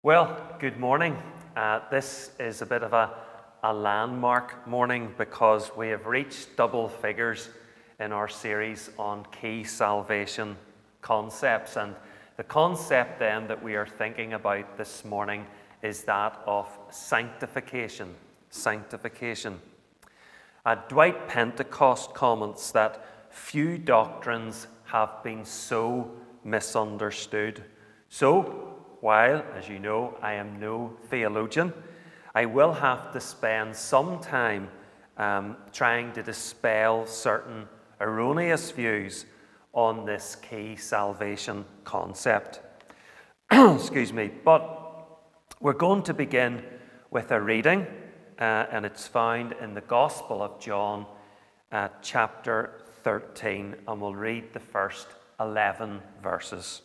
Well, good morning. This is a bit of a landmark morning because we have reached double figures in our series on key salvation concepts. And the concept then that we are thinking about this morning is that of sanctification. Sanctification. Dwight Pentecost comments that few doctrines have been so misunderstood. So, while, as you know, I am no theologian, I will have to spend some time trying to dispel certain erroneous views on this key salvation concept. Excuse me. But we're going to begin with a reading, and it's found in the Gospel of John, chapter 13, and we'll read the first 11 verses.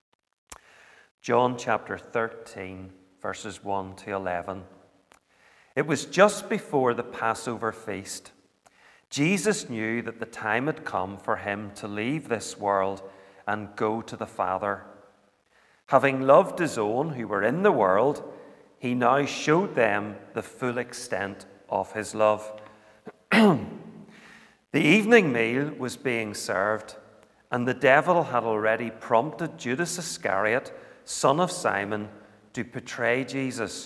John chapter 13, verses 1 to 11. It was just before the Passover feast. Jesus knew that the time had come for him to leave this world and go to the Father. Having loved his own who were in the world, he now showed them the full extent of his love. The evening meal was being served, and the devil had already prompted Judas Iscariot, son of Simon, to betray Jesus.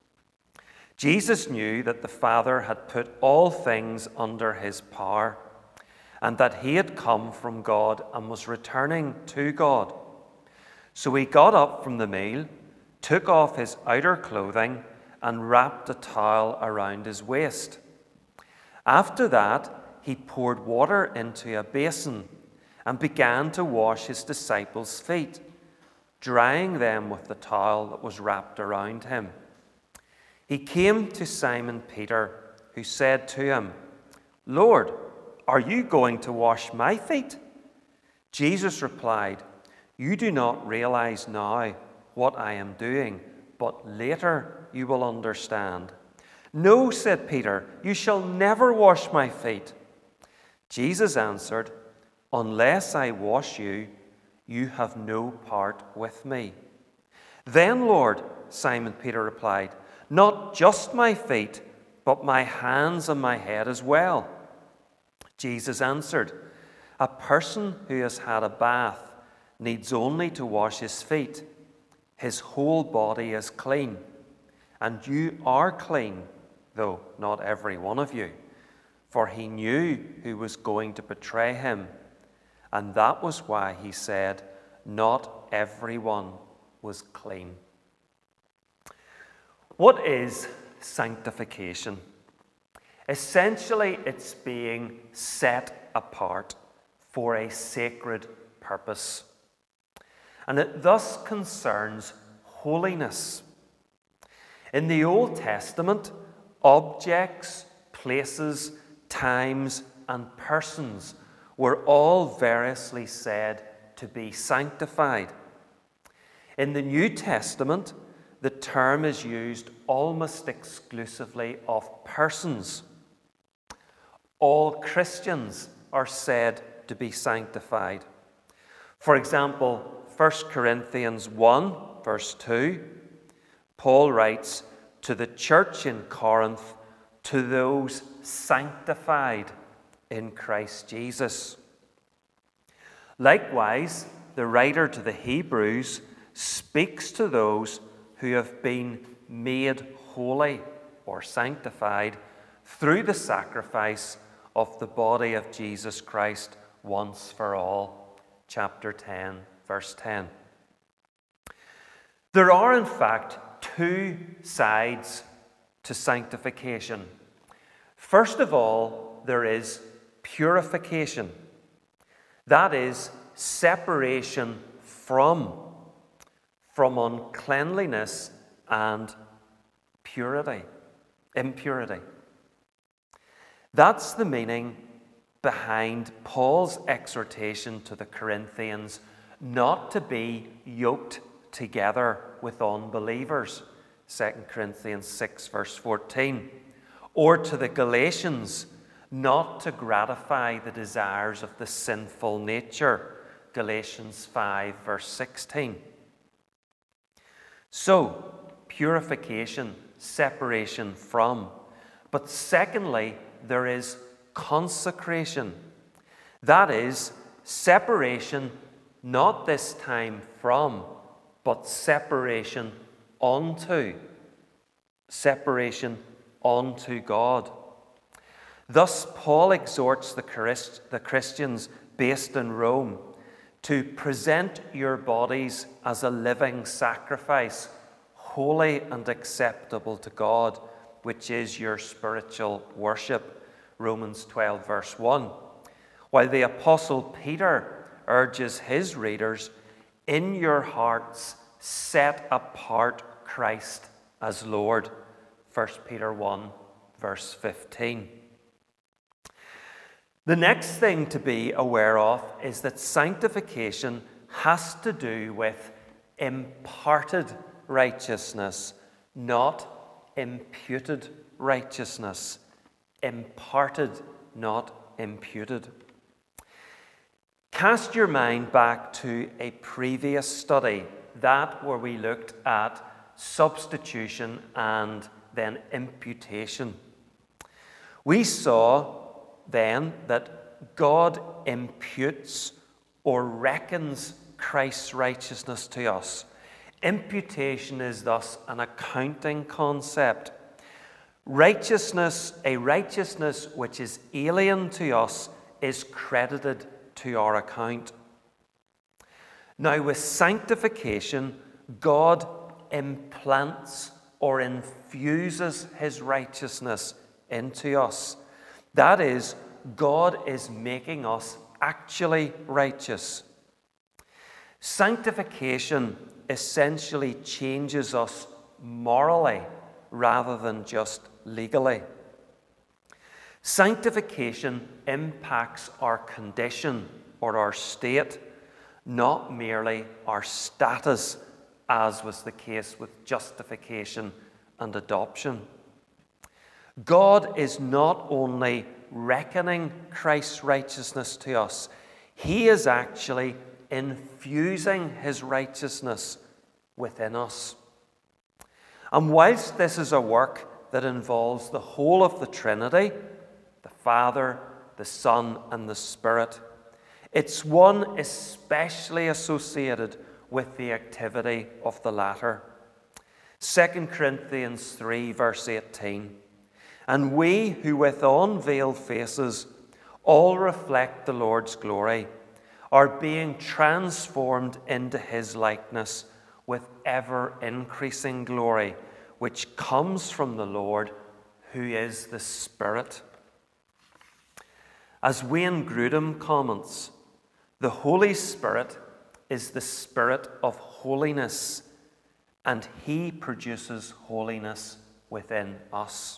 Jesus knew that the Father had put all things under his power, and that he had come from God and was returning to God. So he got up from the meal, took off his outer clothing, and wrapped a towel around his waist. After that, he poured water into a basin and began to wash his disciples' feet, drying them with the towel that was wrapped around him. He came to Simon Peter, who said to him, "Lord, are you going to wash my feet?" Jesus replied, "You do not realize now what I am doing, but later you will understand." "No," said Peter, "you shall never wash my feet." Jesus answered, "Unless I wash you, you have no part with me." "Then, Lord," Simon Peter replied, "not just my feet, but my hands and my head as well." Jesus answered, "A person who has had a bath needs only to wash his feet. His whole body is clean. And you are clean, though not every one of you." For he knew who was going to betray him. And that was why he said, "Not everyone was clean." What is sanctification? Essentially, it's being set apart for a sacred purpose. And it thus concerns holiness. In the Old Testament, objects, places, times, and persons were all variously said to be sanctified. In the New Testament, the term is used almost exclusively of persons. All Christians are said to be sanctified. For example, 1 Corinthians 1, verse 2, Paul writes, "To the church in Corinth, to those sanctified in Christ Jesus." Likewise, the writer to the Hebrews speaks to those who have been made holy or sanctified through the sacrifice of the body of Jesus Christ once for all. Chapter 10, verse 10. There are, in fact, two sides to sanctification. First of all, there is purification. That is, separation from uncleanliness and impurity. That's the meaning behind Paul's exhortation to the Corinthians not to be yoked together with unbelievers, 2 Corinthians 6, verse 14, or to the Galatians not to gratify the desires of the sinful nature, Galatians 5, verse 16. So, purification, separation from. But secondly, there is consecration. That is, separation not this time from, but separation onto. Separation onto God. Thus, Paul exhorts the Christians based in Rome to present your bodies as a living sacrifice, holy and acceptable to God, which is your spiritual worship. Romans 12, verse 1. While the Apostle Peter urges his readers, in your hearts set apart Christ as Lord. 1 Peter 1, verse 15. The next thing to be aware of is that sanctification has to do with imparted righteousness, not imputed righteousness. Imparted, not imputed. Cast your mind back to a previous study, that where we looked at substitution and then imputation. We saw then that God imputes or reckons Christ's righteousness to us. Imputation is thus an accounting concept. Righteousness, a righteousness which is alien to us, is credited to our account. Now, with sanctification, God implants or infuses his righteousness into us. That is, God is making us actually righteous. Sanctification essentially changes us morally rather than just legally. Sanctification impacts our condition or our state, not merely our status, as was the case with justification and adoption. God is not only reckoning Christ's righteousness to us, he is actually infusing his righteousness within us. And whilst this is a work that involves the whole of the Trinity, the Father, the Son, and the Spirit, it's one especially associated with the activity of the latter. 2 Corinthians 3, verse 18. And we who with unveiled faces all reflect the Lord's glory are being transformed into his likeness with ever-increasing glory, which comes from the Lord, who is the Spirit. As Wayne Grudem comments, the Holy Spirit is the Spirit of holiness, and he produces holiness within us.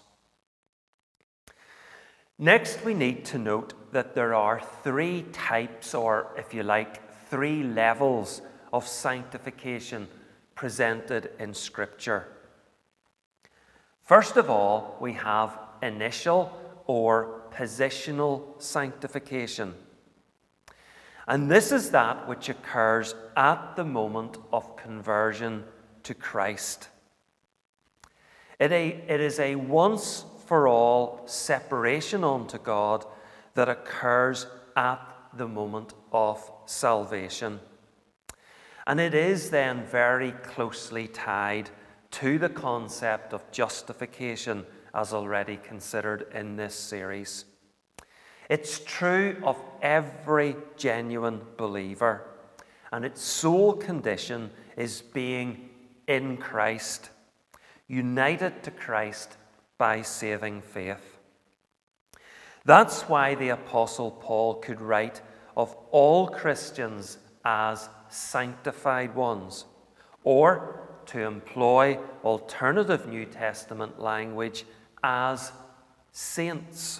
Next, we need to note that there are three types, or if you like, three levels of sanctification presented in Scripture. First of all, we have initial or positional sanctification. And this is that which occurs at the moment of conversion to Christ. It is a once-for-all separation unto God that occurs at the moment of salvation. And it is then very closely tied to the concept of justification, as already considered in this series. It's true of every genuine believer, and its sole condition is being in Christ, united to Christ by saving faith. That's why the Apostle Paul could write of all Christians as sanctified ones, or, to employ alternative New Testament language, as saints.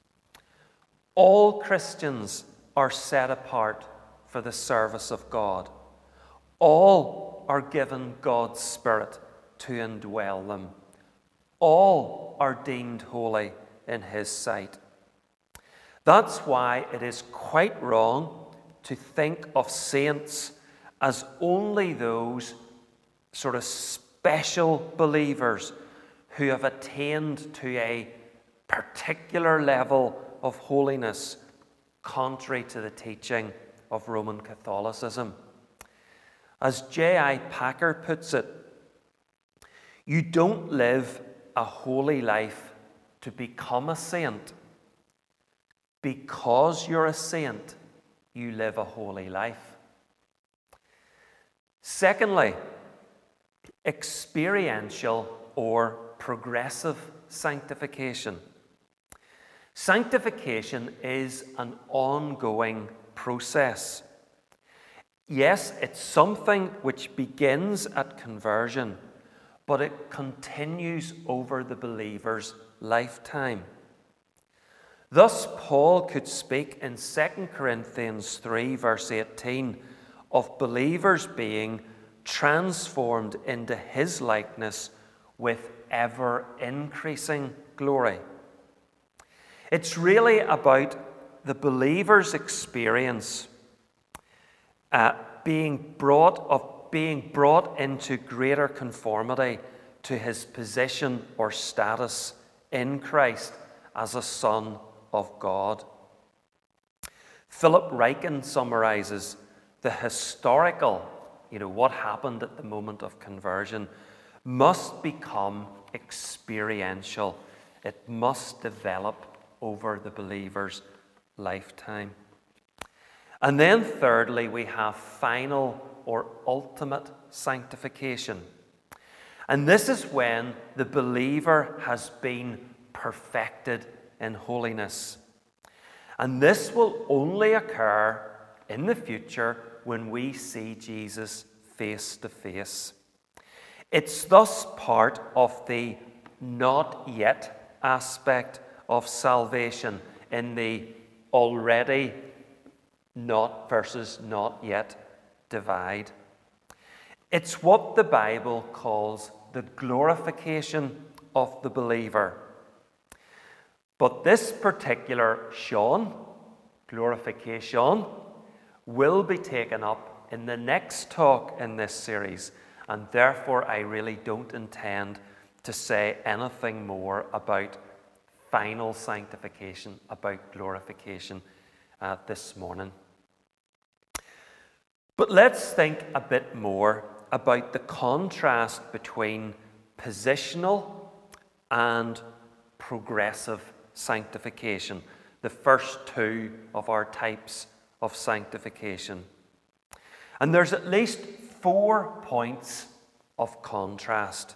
All Christians are set apart for the service of God. All are given God's Spirit to indwell them. All are deemed holy in his sight. That's why it is quite wrong to think of saints as only those sort of special believers who have attained to a particular level of holiness contrary to the teaching of Roman Catholicism. As J.I. Packer puts it, you don't live a holy life to become a saint. Because you're a saint, you live a holy life. Secondly, experiential or progressive sanctification. Sanctification is an ongoing process. Yes, it's something which begins at conversion, but it continues over the believer's lifetime. Thus, Paul could speak in 2 Corinthians 3, verse 18, of believers being transformed into his likeness with ever-increasing glory. It's really about the believer's experience being brought into greater conformity to his position or status in Christ as a son of God. Philip Ryken summarizes the historical, what happened at the moment of conversion, must become experiential. It must develop over the believer's lifetime. And then thirdly, we have final or ultimate sanctification. And this is when the believer has been perfected in holiness. And this will only occur in the future when we see Jesus face to face. It's thus part of the not yet aspect of salvation in the already not versus not yet divide. It's what the Bible calls the glorification of the believer. But this particular Sean, glorification, will be taken up in the next talk in this series, and therefore I really don't intend to say anything more about final sanctification, about glorification this morning. But let's think a bit more about the contrast between positional and progressive sanctification, the first two of our types of sanctification. And there's at least 4 points of contrast.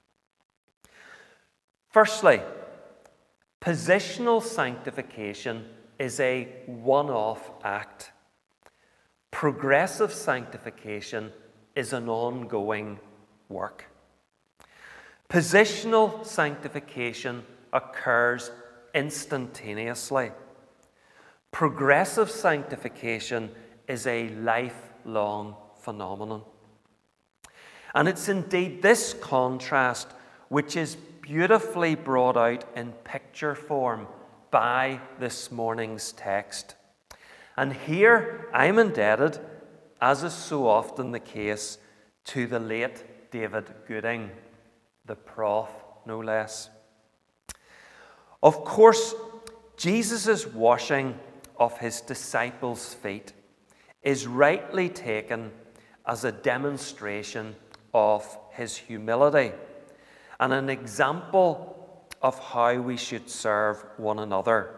Firstly, positional sanctification is a one-off act. Progressive sanctification is an ongoing work. Positional sanctification occurs instantaneously. Progressive sanctification is a lifelong phenomenon. And it's indeed this contrast which is beautifully brought out in picture form by this morning's text. And here I'm indebted, as is so often the case, to the late David Gooding, the prof, no less. Of course, Jesus' washing of his disciples' feet is rightly taken as a demonstration of his humility and an example of how we should serve one another.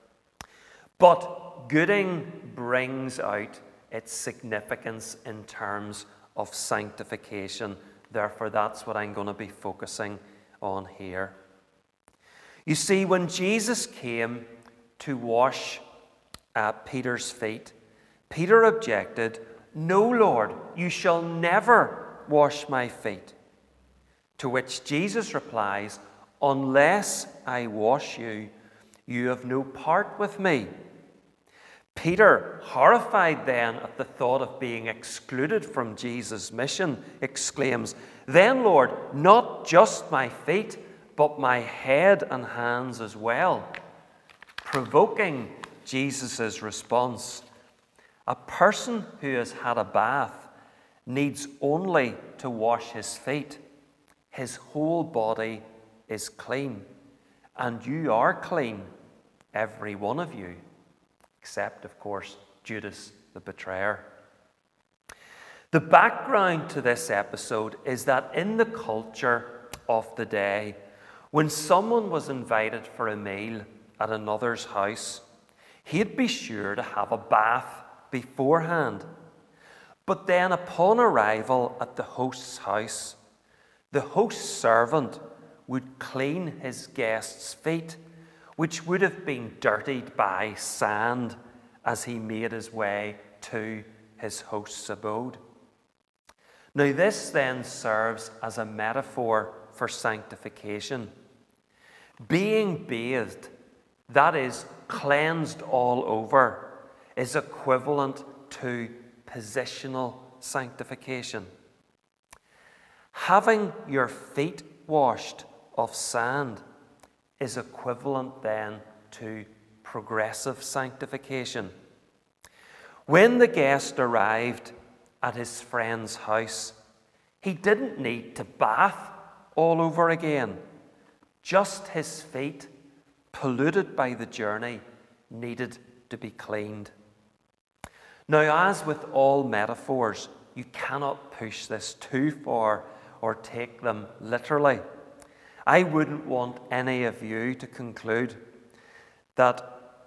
But Gooding brings out its significance in terms of sanctification. Therefore, that's what I'm going to be focusing on here. You see, when Jesus came to wash Peter's feet, Peter objected, "No, Lord, you shall never wash my feet." To which Jesus replies, "Unless I wash you, you have no part with me." Peter, horrified then at the thought of being excluded from Jesus' mission, exclaims, "Then, Lord, not just my feet, but my head and hands as well," provoking Jesus' response. A person who has had a bath needs only to wash his feet, his whole body is clean. And you are clean, every one of you, except, of course, Judas the betrayer. The background to this episode is that in the culture of the day, when someone was invited for a meal at another's house, he'd be sure to have a bath beforehand. But then upon arrival at the host's house, the host's servant would clean his guest's feet, which would have been dirtied by sand as he made his way to his host's abode. Now, this then serves as a metaphor for sanctification. Being bathed, that is, cleansed all over, is equivalent to positional sanctification. Having your feet washed of sand is equivalent then to progressive sanctification. When the guest arrived at his friend's house, he didn't need to bath all over again. Just his feet, polluted by the journey, needed to be cleaned. Now, as with all metaphors, you cannot push this too far or take them literally. I wouldn't want any of you to conclude that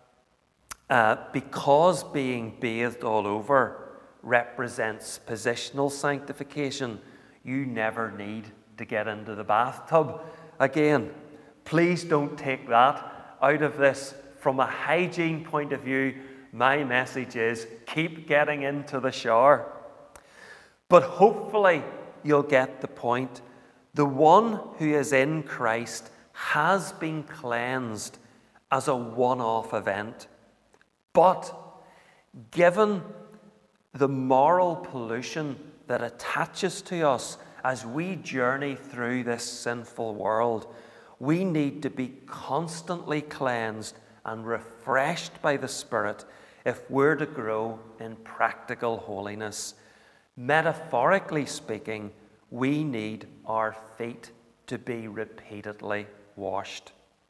because being bathed all over represents positional sanctification, you never need to get into the bathtub again. Please don't take that out of this. From a hygiene point of view, my message is keep getting into the shower. But hopefully you'll get the point. The one who is in Christ has been cleansed as a one-off event. But given the moral pollution that attaches to us as we journey through this sinful world, we need to be constantly cleansed and refreshed by the Spirit if we're to grow in practical holiness. Metaphorically speaking, we need our feet to be repeatedly washed.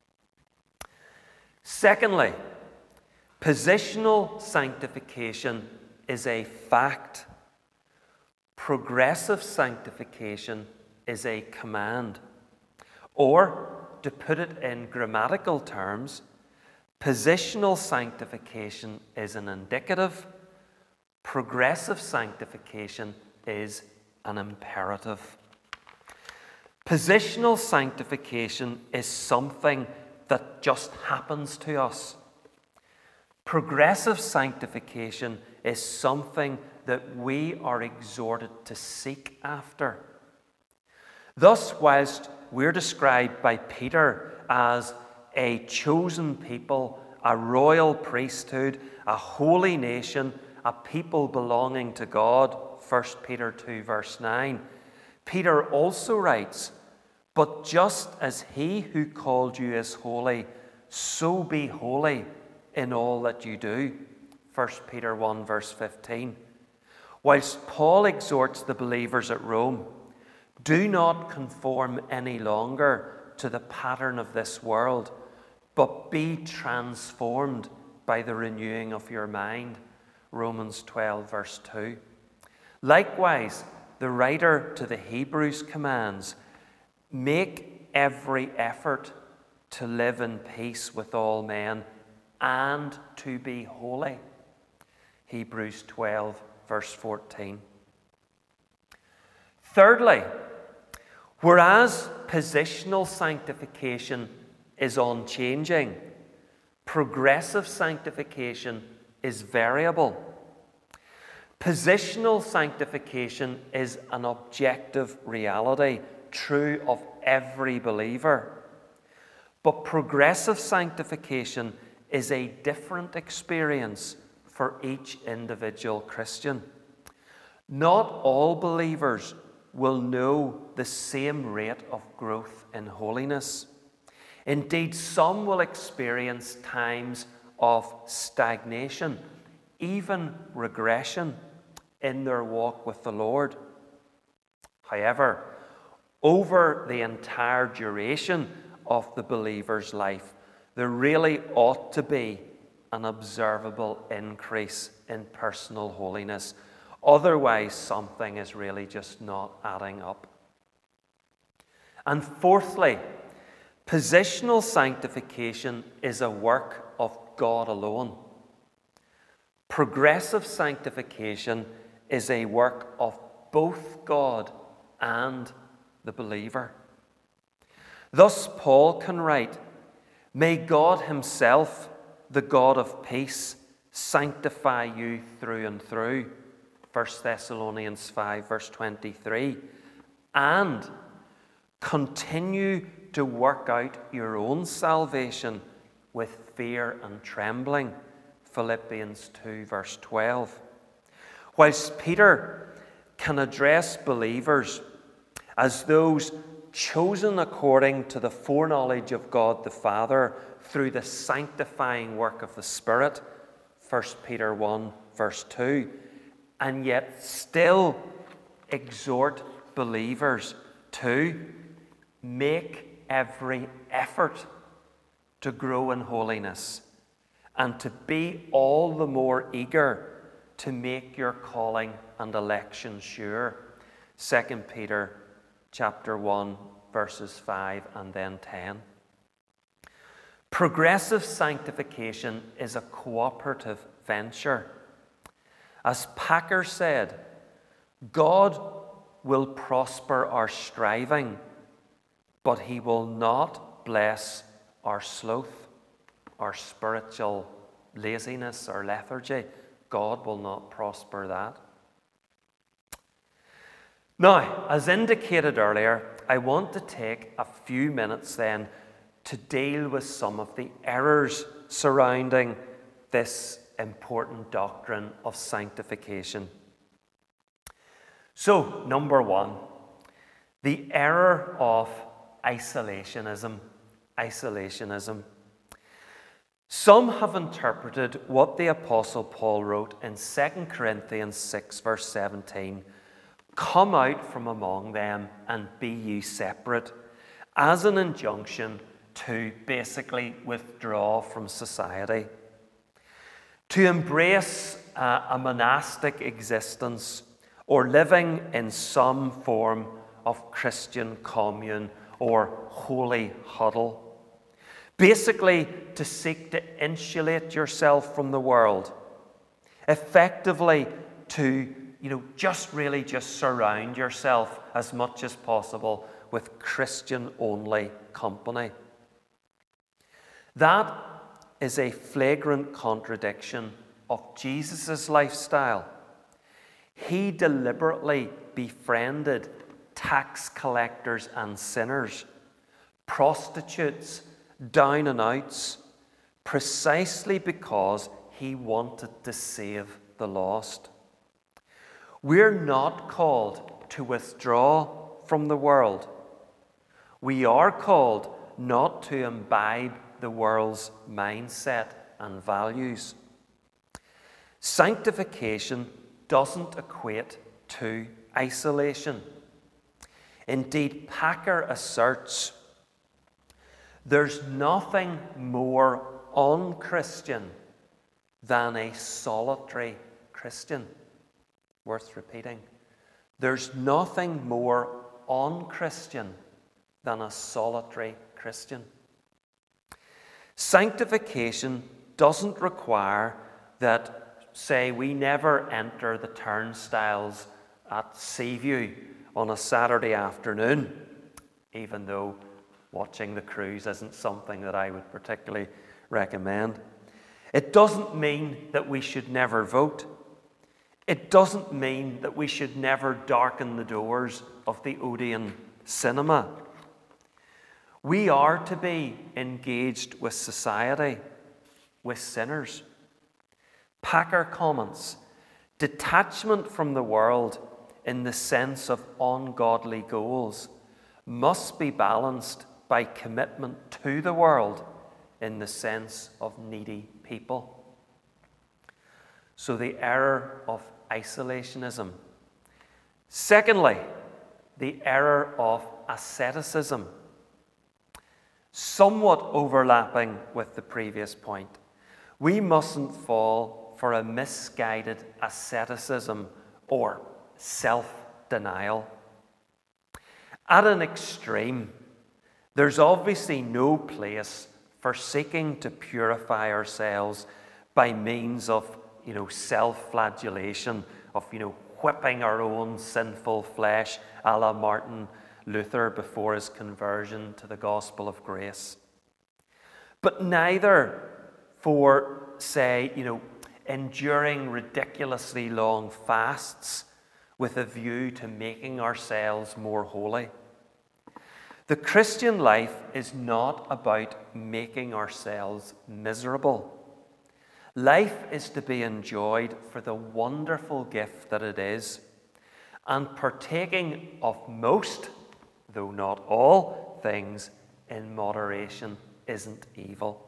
Secondly, positional sanctification is a fact. Progressive sanctification is a command. Or, to put it in grammatical terms, positional sanctification is an indicative. Progressive sanctification is an imperative. Positional sanctification is something that just happens to us. Progressive sanctification is something that we are exhorted to seek after. Thus, whilst we're described by Peter as a chosen people, a royal priesthood, a holy nation, a people belonging to God, 1 Peter 2 verse 9, Peter also writes, "But just as he who called you is holy, so be holy in all that you do." 1 Peter 1 verse 15. Whilst Paul exhorts the believers at Rome, do not conform any longer to the pattern of this world, but be transformed by the renewing of your mind. Romans 12 verse 2. Likewise, the writer to the Hebrews commands, make every effort to live in peace with all men and to be holy. Hebrews 12 verse 14. Thirdly, whereas positional sanctification is unchanging, progressive sanctification is variable. Positional sanctification is an objective reality, true of every believer. But progressive sanctification is a different experience for each individual Christian. Not all believers will know the same rate of growth in holiness. Indeed, some will experience times of stagnation, even regression in their walk with the Lord. However, over the entire duration of the believer's life, there really ought to be an observable increase in personal holiness. Otherwise, something is really just not adding up. And fourthly, positional sanctification is a work of God alone. Progressive sanctification is a work of both God and the believer. Thus, Paul can write, "May God himself, the God of peace, sanctify you through and through." 1 Thessalonians 5, verse 23. "And continue to work out your own salvation with fear and trembling." Philippians 2, verse 12. Whilst Peter can address believers as those chosen according to the foreknowledge of God the Father through the sanctifying work of the Spirit, 1 Peter 1, verse 2, and yet still exhort believers to make every effort to grow in holiness and to be all the more eager to make your calling and election sure. 2 Peter chapter 1, verses 5 and then 10. Progressive sanctification is a cooperative venture. As Packer said, God will prosper our striving, but he will not bless our sloth, our spiritual laziness or lethargy. God will not prosper that. Now, as indicated earlier, I want to take a few minutes then to deal with some of the errors surrounding this important doctrine of sanctification. So, number one, the error of isolationism. Isolationism. Some have interpreted what the Apostle Paul wrote in 2 Corinthians 6, verse 17, "Come out from among them and be ye separate," as an injunction to basically withdraw from society, to embrace a monastic existence or living in some form of Christian commune or holy huddle. Basically, to seek to insulate yourself from the world. Effectively, to just surround yourself as much as possible with Christian-only company. That is a flagrant contradiction of Jesus' lifestyle. He deliberately befriended tax collectors and sinners, prostitutes, down and outs, precisely because he wanted to save the lost. We're not called to withdraw from the world. We are called not to imbibe the world's mindset and values. Sanctification doesn't equate to isolation. Indeed, Packer asserts there's nothing more un-Christian than a solitary Christian. Worth repeating. There's nothing more un-Christian than a solitary Christian. Sanctification doesn't require that, say, we never enter the turnstiles at Seaview on a Saturday afternoon, even though watching the cruise isn't something that I would particularly recommend. It doesn't mean that we should never vote. It doesn't mean that we should never darken the doors of the Odeon cinema. We are to be engaged with society, with sinners. Packer comments, detachment from the world in the sense of ungodly goals must be balanced by commitment to the world in the sense of needy people. So the error of isolationism. Secondly, the error of asceticism. Somewhat overlapping with the previous point, we mustn't fall for a misguided asceticism or self-denial. At an extreme, there's obviously no place for seeking to purify ourselves by means of, self-flagellation, of, whipping our own sinful flesh, a la Martin Luther before his conversion to the gospel of grace. But neither for, say, enduring ridiculously long fasts with a view to making ourselves more holy. The Christian life is not about making ourselves miserable. Life is to be enjoyed for the wonderful gift that it is, and partaking of most, though not all, things in moderation isn't evil.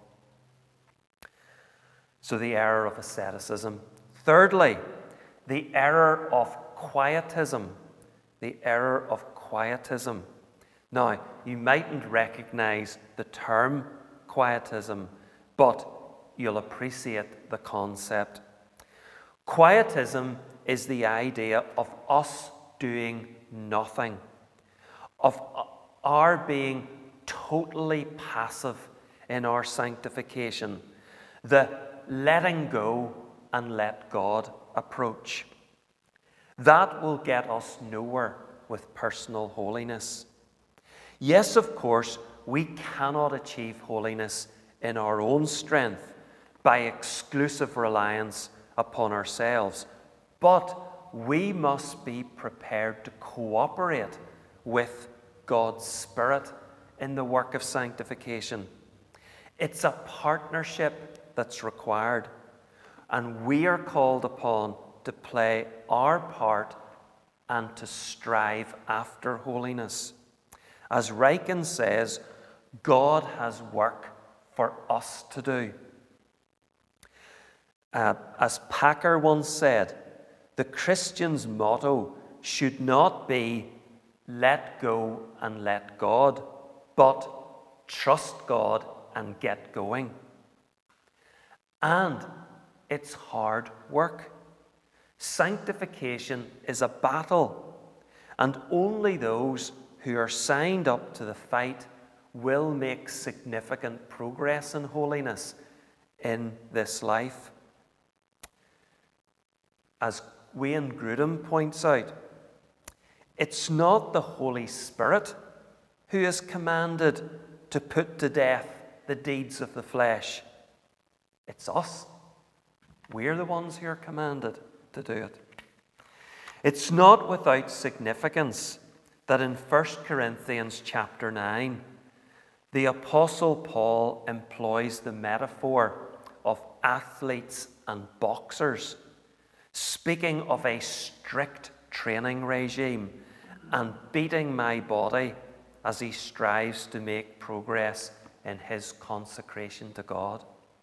So the error of asceticism. Thirdly, the error of quietism. The error of quietism. Now, you mightn't recognize the term quietism, but you'll appreciate the concept. Quietism is the idea of us doing nothing, of our being totally passive in our sanctification, the letting go and let God approach. That will get us nowhere with personal holiness. Yes, of course, we cannot achieve holiness in our own strength by exclusive reliance upon ourselves, but we must be prepared to cooperate with God's Spirit in the work of sanctification. It's a partnership that's required, and we are called upon to play our part and to strive after holiness. As Ryken says, God has work for us to do. As Packer once said, the Christian's motto should not be let go and let God, but trust God and get going. And it's hard work. Sanctification is a battle, and only those who are signed up to the fight will make significant progress in holiness in this life. As Wayne Grudem points out, it's not the Holy Spirit who is commanded to put to death the deeds of the flesh. It's us. We're the ones who are commanded to do it. It's not without significance that in 1 Corinthians chapter 9, the Apostle Paul employs the metaphor of athletes and boxers, speaking of a strict training regime and beating my body as he strives to make progress in his consecration to God.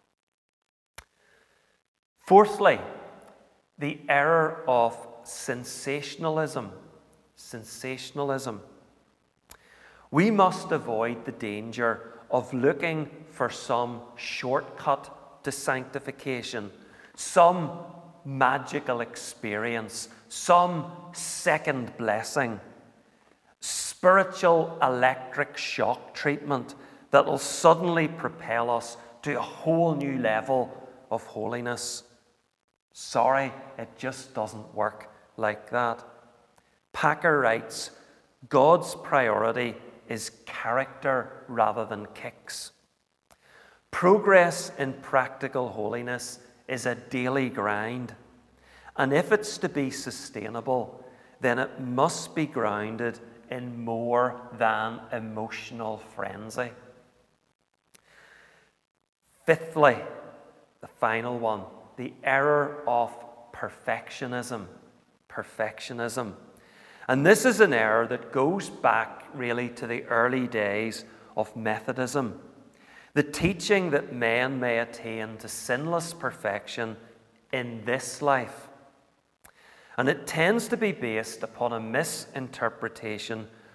Fourthly, the error of sensationalism. Sensationalism. We must avoid the danger of looking for some shortcut to sanctification, some magical experience, some second blessing, spiritual electric shock treatment that will suddenly propel us to a whole new level of holiness. Sorry, it just doesn't work like that. Packer writes, God's priority is character rather than kicks. Progress in practical holiness is a daily grind, and if it's to be sustainable, then it must be grounded in more than emotional frenzy. Fifthly, the final one, the error of perfectionism. Perfectionism. And this is an error that goes back really to the early days of Methodism. The teaching that men may attain to sinless perfection in this life. And it tends to be based upon a misinterpretation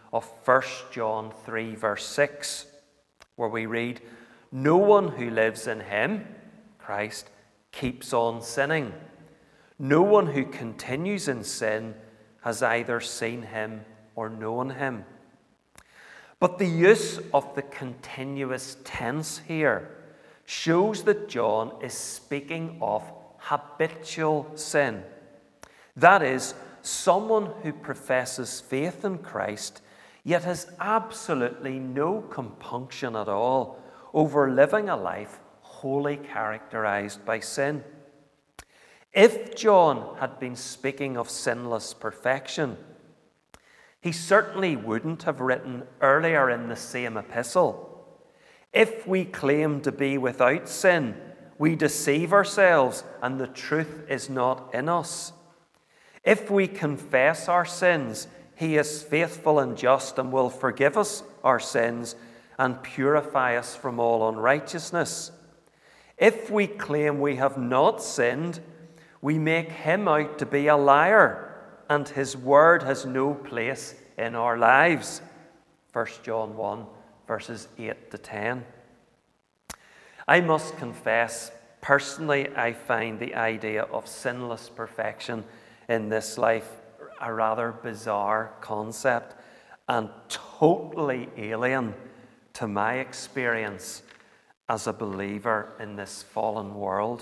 of 1 John 3, verse 6, where we read, "No one who lives in him," Christ, "keeps on sinning. No one who continues in sin has either seen him or known him." But the use of the continuous tense here shows that John is speaking of habitual sin. That is, someone who professes faith in Christ, yet has absolutely no compunction at all over living a life wholly characterized by sin. If John had been speaking of sinless perfection, he certainly wouldn't have written earlier in the same epistle, "If we claim to be without sin, we deceive ourselves and the truth is not in us. If we confess our sins, he is faithful and just and will forgive us our sins and purify us from all unrighteousness. If we claim we have not sinned, we make him out to be a liar, and his word has no place in our lives." 1 John 1, verses 8 to 10. I must confess, personally, I find the idea of sinless perfection in this life a rather bizarre concept and totally alien to my experience as a believer in this fallen world.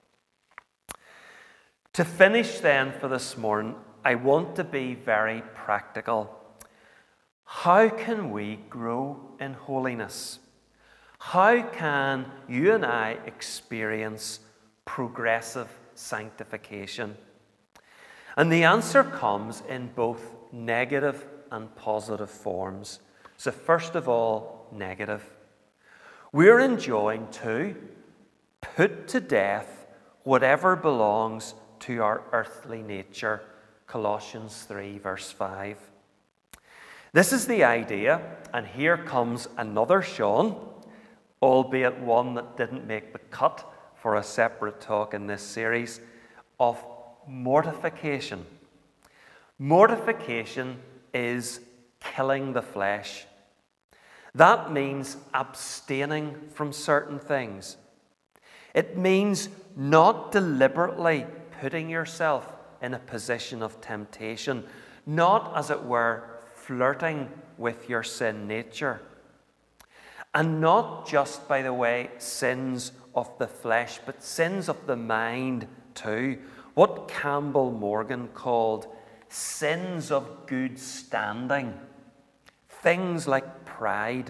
To finish then for this morning, I want to be very practical. How can we grow in holiness? How can you and I experience progressive sanctification? And the answer comes in both negative and positive forms. So first of all, negative. We're enjoined to put to death whatever belongs to our earthly nature. Colossians 3, verse 5. This is the idea, and here comes another Sean, albeit one that didn't make the cut for a separate talk in this series, of mortification. Mortification is killing the flesh. That means abstaining from certain things. It means not deliberately putting yourself in a position of temptation, not, as it were, flirting with your sin nature. And not just, by the way, sins of the flesh, but sins of the mind too. What Campbell Morgan called sins of good standing. Things like pride.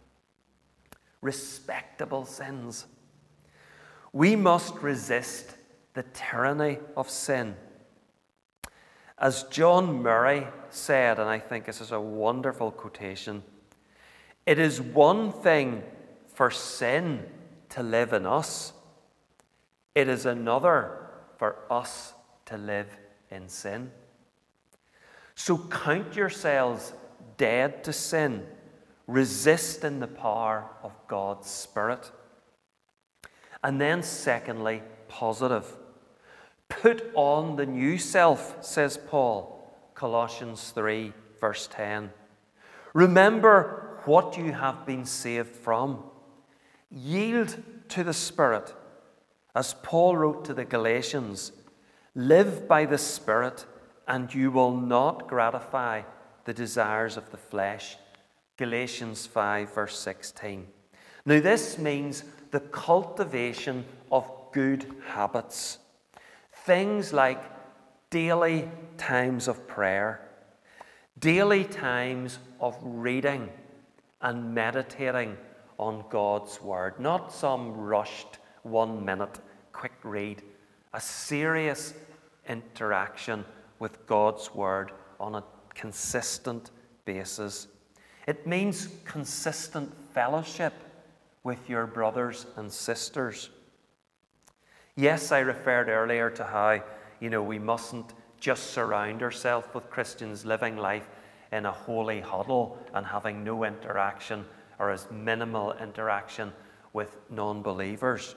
Respectable sins. We must resist the tyranny of sin. As John Murray said, and I think this is a wonderful quotation, "It is one thing for sin to live in us. It is another for us to live in sin." So count yourselves dead to sin. Resist in the power of God's Spirit. And then secondly, positive. Put on the new self, says Paul, Colossians 3, verse 10. Remember what you have been saved from. Yield to the Spirit. As Paul wrote to the Galatians, live by the Spirit and you will not gratify the desires of the flesh. Galatians 5, verse 16. Now this means the cultivation of good habits. Things like daily times of prayer, daily times of reading and meditating on God's Word. Not some rushed 1 minute quick read, a serious interaction with God's Word on a consistent basis. It means consistent fellowship with your brothers and sisters. Yes, I referred earlier to how, we mustn't just surround ourselves with Christians living life in a holy huddle and having no interaction or as minimal interaction with non-believers.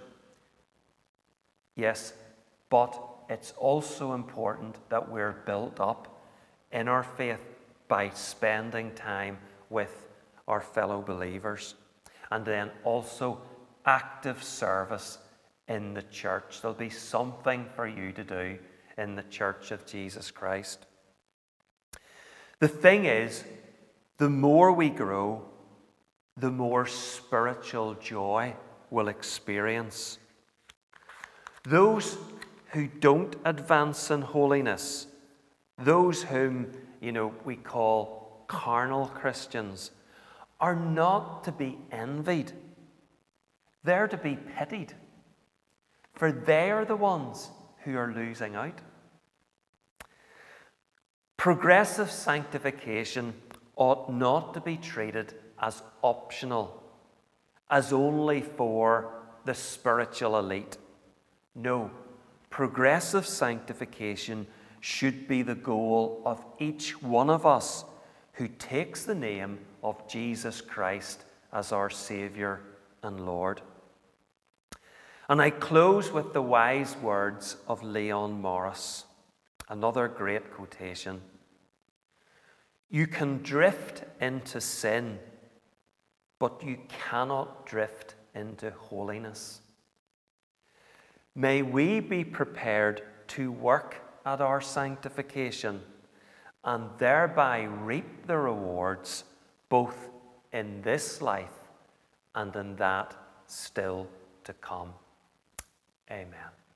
Yes, but it's also important that we're built up in our faith by spending time with our fellow believers. And then also active service in the church. There'll be something for you to do in the Church of Jesus Christ. The thing is, the more we grow, the more spiritual joy we'll experience. Those who don't advance in holiness, those whom, we call carnal Christians, are not to be envied. They're to be pitied, for they are the ones who are losing out. Progressive sanctification ought not to be treated as optional, as only for the spiritual elite. No, progressive sanctification should be the goal of each one of us who takes the name of Jesus Christ as our Saviour and Lord. And I close with the wise words of Leon Morris, another great quotation. You can drift into sin, but you cannot drift into holiness. May we be prepared to work at our sanctification and thereby reap the rewards both in this life and in that still to come. Amen.